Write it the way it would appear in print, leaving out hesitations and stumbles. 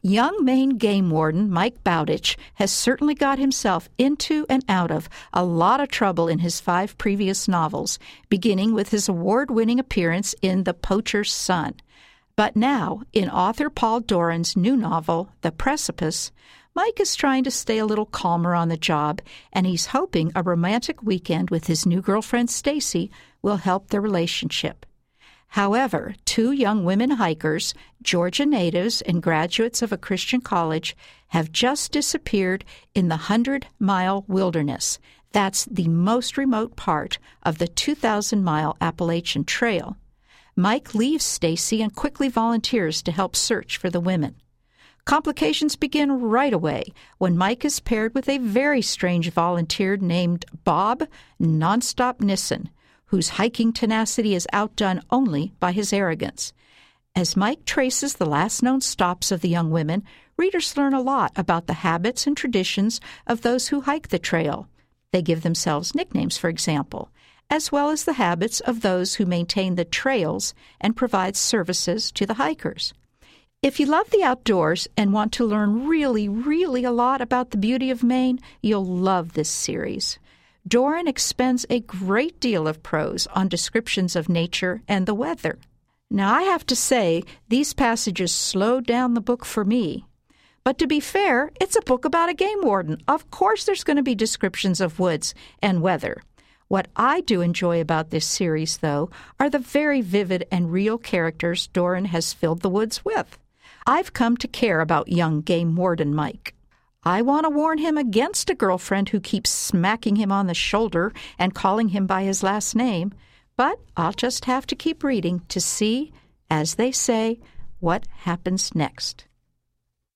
Young Maine game warden Mike Bowditch has certainly got himself into and out of a lot of trouble in his 5 previous novels, beginning with his award-winning appearance in The Poacher's Son. But now, in author Paul Doran's new novel, The Precipice, Mike is trying to stay a little calmer on the job, and he's hoping a romantic weekend with his new girlfriend Stacy will help their relationship. However, 2 young women hikers, Georgia natives and graduates of a Christian college, have just disappeared in the 100-mile wilderness. That's the most remote part of the 2,000-mile Appalachian Trail. Mike leaves Stacy and quickly volunteers to help search for the women. Complications begin right away when Mike is paired with a very strange volunteer named Bob Nonstop Nissen, whose hiking tenacity is outdone only by his arrogance. As Mike traces the last known stops of the young women, readers learn a lot about the habits and traditions of those who hike the trail. They give themselves nicknames, for example, as well as the habits of those who maintain the trails and provide services to the hikers. If you love the outdoors and want to learn really, really a lot about the beauty of Maine, you'll love this series. Doran expends a great deal of prose on descriptions of nature and the weather. Now, I have to say, these passages slowed down the book for me. But to be fair, it's a book about a game warden. Of course there's going to be descriptions of woods and weather. What I do enjoy about this series, though, are the very vivid and real characters Doran has filled the woods with. I've come to care about young game warden Mike. I want to warn him against a girlfriend who keeps smacking him on the shoulder and calling him by his last name, but I'll just have to keep reading to see, as they say, what happens next.